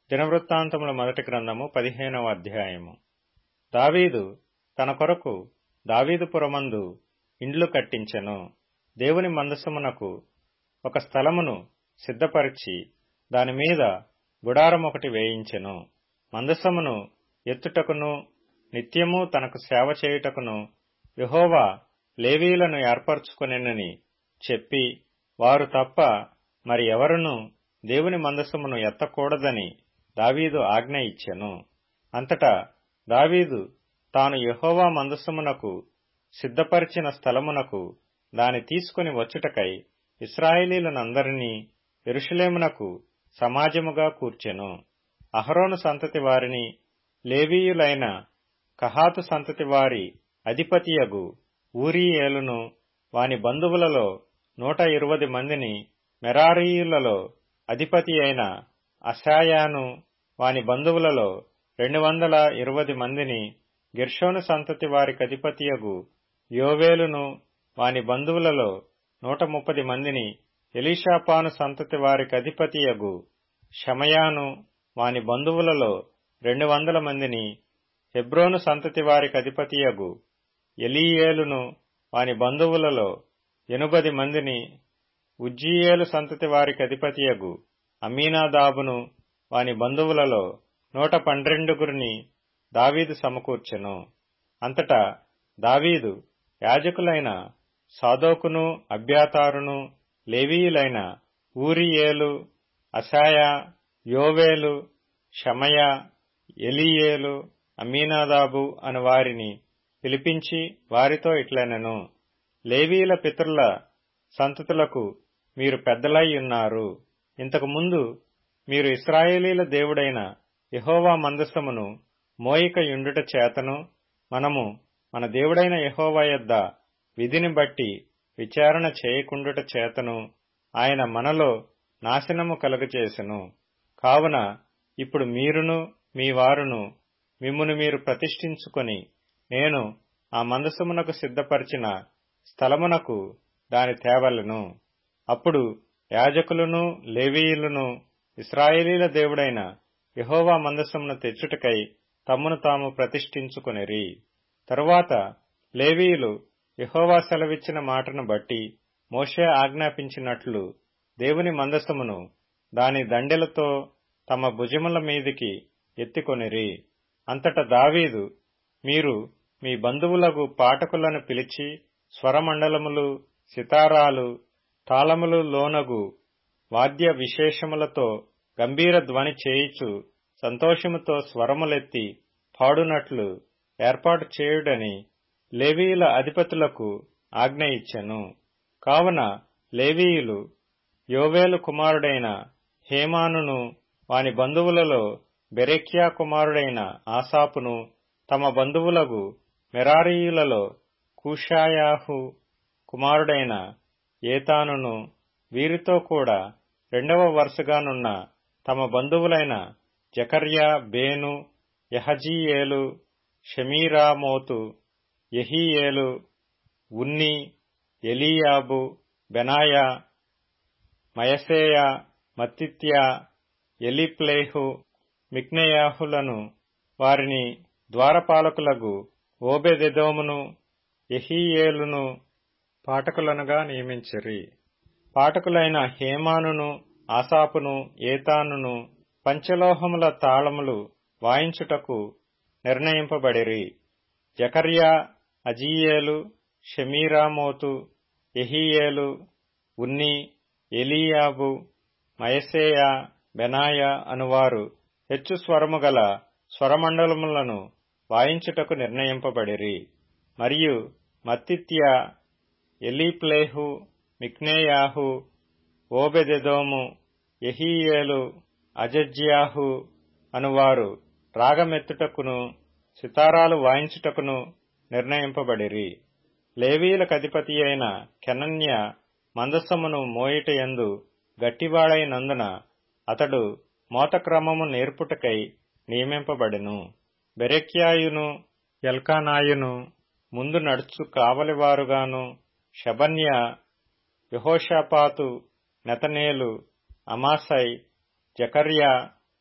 దినవృత్తాంతముల మొదటి గ్రంథము 15వ అధ్యాయము. దావీదు తన కొరకు దావీదుపురమందు ఇండ్లు కట్టించెను. దేవుని మందసమునకు ఒక స్థలమును సిద్ధపరిచి దానిమీద గుడారమొకటి వేయించెను. మందసమును ఎత్తుటకును నిత్యము తనకు సేవ చేయుటకును యెహోవా లేవీయులను ఏర్పరచుకొనెనని చెప్పి, వారు తప్ప మరి ఎవరునూ దేవుని మందసమును ఎత్తకూడదని దావీదు ఆజ్ఞ ఇచ్చెను. అంతటా దావీదు తాను యెహోవా మందసమునకు సిద్ధపరిచిన స్థలమునకు దాని తీసుకుని వచ్చుటకై ఇశ్రాయేలీయులందరినీ యెరూషలేమునకు సమాజముగా కూర్చెను. అహరోను సంతతి వారిని, లేవీయులైన కహాతు సంతతి వారి అధిపతియగు ఊరీయేలును, వాని బంధువులలో 120 మందిని, మెరారీయులలో అధిపతి అయిన అశాయాను, వాని బంధువులలో 220 మందిని, గెర్షోను సంతతి వారికధిపతియగు యోవేలును, వాని బంధువులలో 130 మందిని, ఎలీషాపాను సంతతి వారికధిపతియగు షమయాను, వాని బంధువులలో 200 మందిని, హెబ్రోను సంతతి వారికధిపతియగు ఎలీయేలును, వాని బంధువులలో 80 మందిని, ఉజ్జీయేలు సంతతి వారికధిపతియగు అమ్మీనాదాబును, వాని బంధువులలో 112 దావీదు సమకూర్చెను. అంతటా దావీదు యాజకులైన సాదోకును, అబ్యాతారును, లేవీయులైన ఊరీయేలు, అశాయా, యోవేలు, షమయా, ఎలీయేలు, అమ్మీనాదాబు అను వారిని పిలిపించి వారితో ఇట్లనెను: లేవీయుల పితరుల సంతతులకు మీరు పెద్దలై ఉన్నారు. ఇంతకు ముందు మీరు ఇశ్రాయేలీల దేవుడైన యెహోవా మందసమును మోయిక యుండుట చేతను, మనము మన దేవుడైన యెహోవా యొద్ద విధిని బట్టి విచారణ చేయకుండుట చేతను ఆయన మనలో నాశనము కలుగచేసెను. కావున ఇప్పుడు మీరును మీ వారును మిమ్మును మీరు ప్రతిష్ఠించుకొని, నేను ఆ మందసమునకు సిద్ధపరిచిన స్థలమునకు దాని తేవలెను. అప్పుడు యాజకులను, లేవీయులను ఇశ్రాయేలీల దేవుడైన యెహోవా మందసమును తెచ్చుటకై తమ్మును తాము ప్రతిష్ఠించుకొనిరి. తరువాత లేవీయులు యెహోవా సెలవిచ్చిన మాటను బట్టి మోషే ఆజ్ఞాపించినట్లు దేవుని మందసమును దాని దండెలతో తమ భుజముల మీదికి ఎత్తికొనిరి. అంతట దావీదు, మీరు మీ బంధువులగు పాటకులను పిలిచి స్వరమండలములు, సితారాలు, తాళములు లోనగు వాద్య విశేషములతో గంభీర ధ్వని చేయిచు సంతోషముతో స్వరములెత్తి పాడునట్లు ఏర్పాటు చేయుడని లేవీయుల అధిపతులకు ఆజ్ఞ ఇచ్చెను. కావున లేవీయులు యోవేలు కుమారుడైన హేమానును, వాని బంధువులలో బెరెక్యా కుమారుడైన ఆసాపును, తమ బంధువులగు మెరారీయులలో కూషాయాహు కుమారుడైన ఏతానును, వీరితో కూడా 2వ వరుసగానున్న తమ బంధువులైన జకర్యా, బేను, యహజీయేలు, షెమీరామోతు, యెహీయేలు, ఉన్ని, ఎలీయాబు, బెనాయా, మయసేయా, మత్తిత్యా, ఎలీప్లేహు, మిక్నెయాహులను, వారిని ద్వారపాలకులగు ఓబెదెదోమును, యెహీయేలును పాటకులనుగా నియమించిరి. పాటకులైన హేమానును, ఆసాపును, ఏతానును పంచలోహముల తాళములు వాయించుటకు నిర్ణయింపబడిరి. జకర్యా, అజీయేలు, షెమీరామోతు, యెహీయేలు, ఉన్ని, ఎలీయాబు, మయసేయా, బెనాయా అనువారు హెచ్చు స్వరము గల స్వరమండలములను వాయించుటకు నిర్ణయింపబడిరి. మరియు మత్తిత్యా, ఎలీప్లేహు, మిక్నెయాహు, ఓబెదెదోము, యెహీయేలు, అజజ్యాహు అనువారు రాగమెత్తుటకును సితారాలు వాయించుటకును నిర్ణయింపబడిరి. లేవీయులకధిపతి అయిన కెనన్య మందసమును మోయుటయందు గట్టివాడైనందున అతడు మోతక్రమము నేర్పుటకై నియమింపబడెను. బెరెక్యాయును, ఎల్కానాయును ముందు నడుచు కావలివారుగాను, షెబన్యా, యెహోషాపాతు, నెతనేలు, అమాసై, జకర్యా,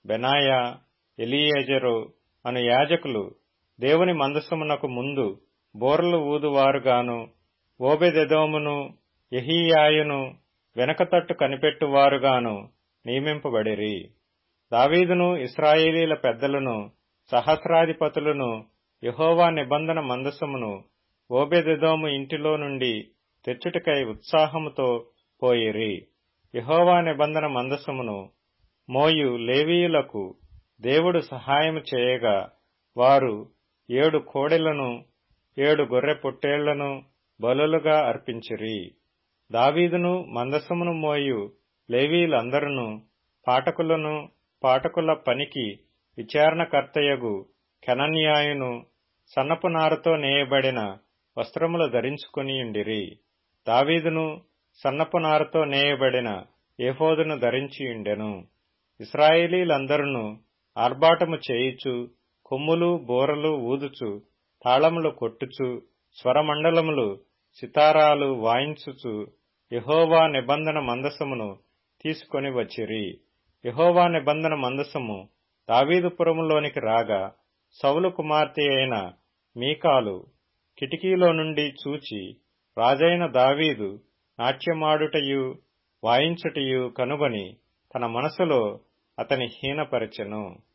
బెనాయా, ఎలియేజరు అను యాజకులు దేవుని మందసమునకు ముందు బోరలు ఊదువారుగాను, ఓబెదెదోమును యెహీయాయును వెనకతట్టు కనిపెట్టువారుగాను నియమింపబడిరి. దావీదును ఇశ్రాయేలీల పెద్దలను సహస్రాధిపతులను యెహోవా నిబంధన మందసమును ఓబెదెదోము ఇంటిలో నుండి తెచ్చుటకై ఉత్సాహముతో పోయిరి. యెహోవా నిబంధన మందసమును మోయు లేవీయులకు దేవుడు సహాయము చేయగా వారు 7 కోడెలను 7 గొర్రె పొట్టేళ్లను బలులుగా అర్పించిరి. దావీదును మందసమును మోయు లేవీయులందరును పాటకులను పాటకుల పనికి విచారణకర్తయగు కెనన్యాయును సన్నపు నారతో నేయబడిన వస్త్రములు ధరించుకొనియుండిరి. దావీదును సన్నపు నారతో నేయబడిన ఏఫోదును ధరించియుండెను. ఇశ్రాయేలీలందరును ఆర్భాటము చేయుచు, కొమ్ములు బోరలు ఊదుచు, తాళములు కొట్టుచు, స్వరమండలములు సితారాలు వాయించుచు యెహోవా నిబంధన మందసమును తీసుకొని వచ్చిరి. యెహోవా నిబంధన మందసము దావీదుపురములోనికి రాగా సౌలు కుమార్తె అయిన మీకాలు కిటికీలో నుండి చూచి రాజైన దావీదు నాట్యమాడుటయు వాయించుటయు కనుగొని తన మనసులో అతని హీనపరచెను.